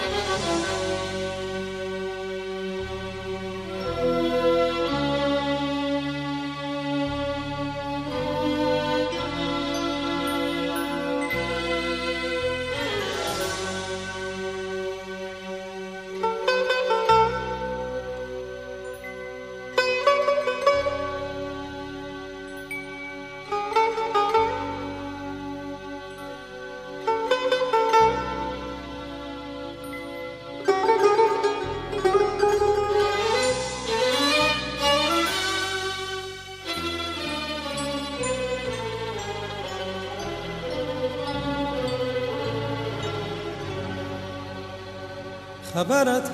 خبرت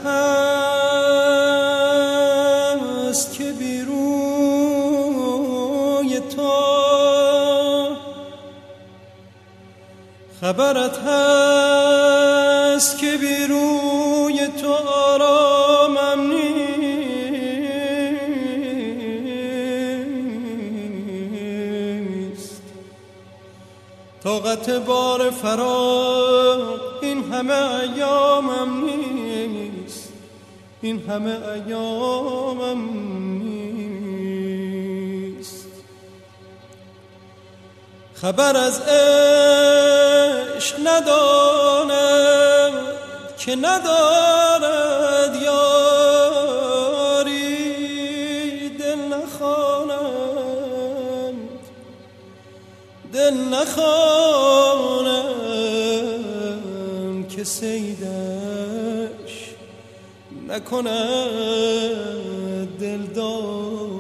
هست که بیروی تو، خبرت هست که بیروی تو آرامم نیست. طاقت بار فراق این همه ایامم نیست، این همه ایامم نیست. خبر از عشق ندانم که ندارد یاری، دل نخوانم دل نخوانم که صیدش نکند دلداری.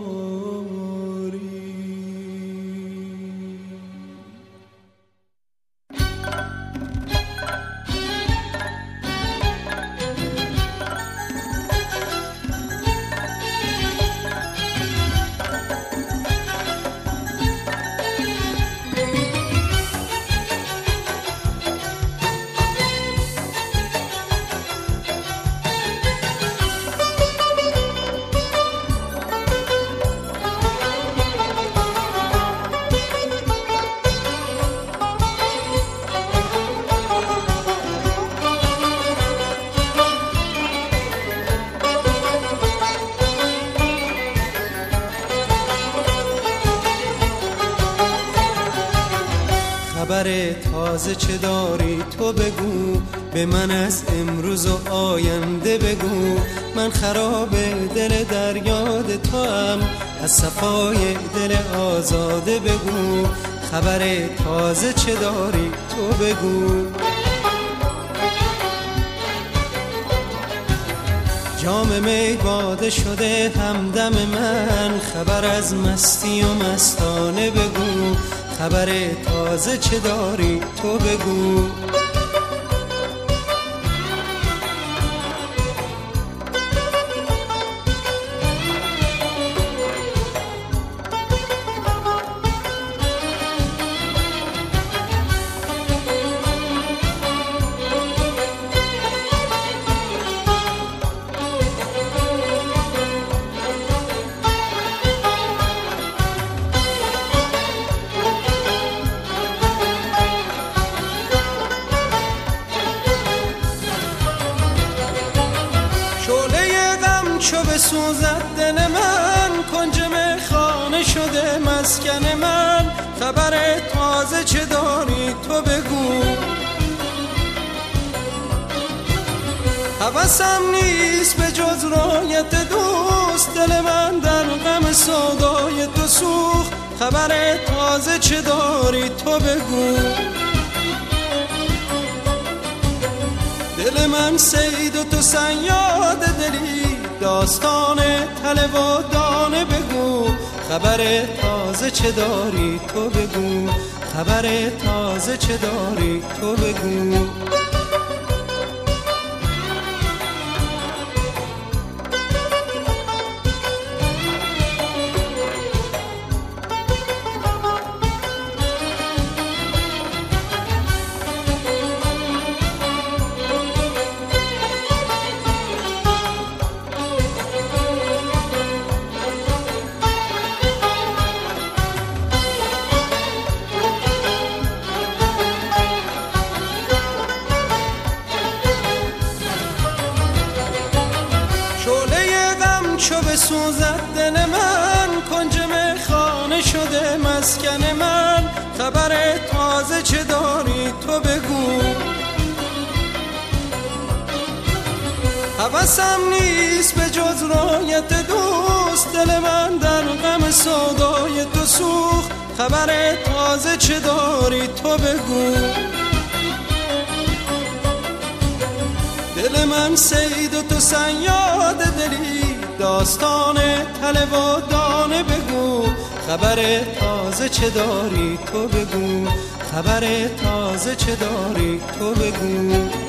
خبر تازه چه داری تو بگو، به من از امروز و آینده بگو. من خراب دل در یاد تو ام، از صفای دل آزاده بگو. خبر تازه چه داری تو بگو. جام می باده شده همدم من، خبر از مستی و مستانه بگو. خبر تازه چه داری تو بگو. چو بسوزد دل من، کنج میخانه شده مسکن من. خبر تازه چه داری تو بگو. هوسم نیست به جز رایت دوست، دل من در غم سودای تو سوخت. خبر تازه چه داری تو بگو. دل من صید و تو صیاد دلی، داستان تله و دانه بگو. خبر تازه چه داری تو بگو. خبر تازه چه داری تو بگو. مسکن من، خبر تازه چه داری تو بگو. حواسم نیست به جز رایت دوست، دل من در غم سودای تو سوخت، خبر تازه چه داری تو بگو. دل من صید و تو صیاد دلی، داستان تله و دانه بگو، خبر تازه چه داری تو بگو، خبر تازه چه داری تو بگو.